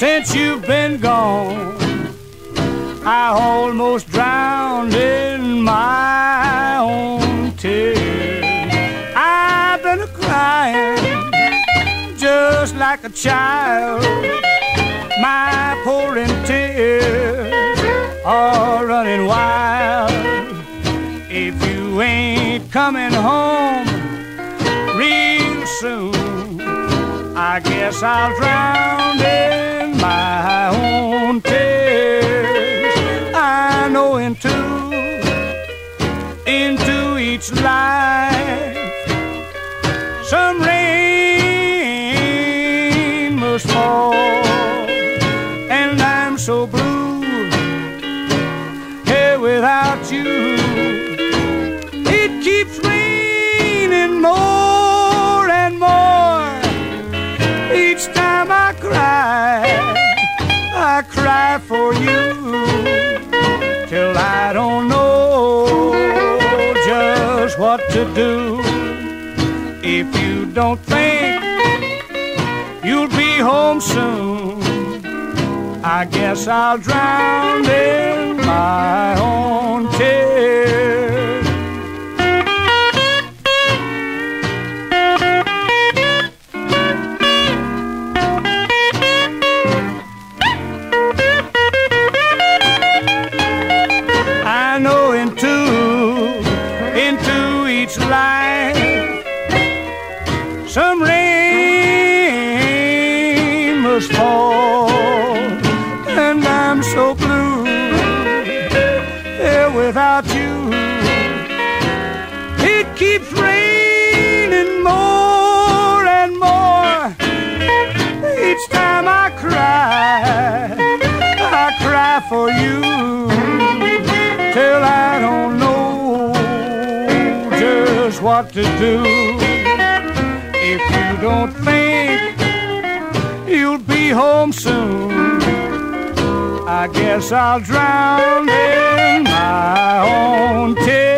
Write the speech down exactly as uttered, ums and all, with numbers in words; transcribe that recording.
since you've been gone. I almost drowned in my own tears. I've been a-crying just like a child. My pouring tears are running wild. If you ain't coming home real soon, I guess I'll drown in my own tears. I know into, into each life some rain must fall, and I'm so blue here without you. It keeps raining more and more. Each time I cry, I cry for you, till I don't know just what to do. If you don't think you'll be home soon, I guess I'll drown in my own tears. I know into, into each life some rain must fall, and I'm so blue here without you. It keeps raining more and more. Each time I cry, I cry for you, till I don't know just what to do. If you don't think you'll be home soon, I guess I'll drown in my own tears.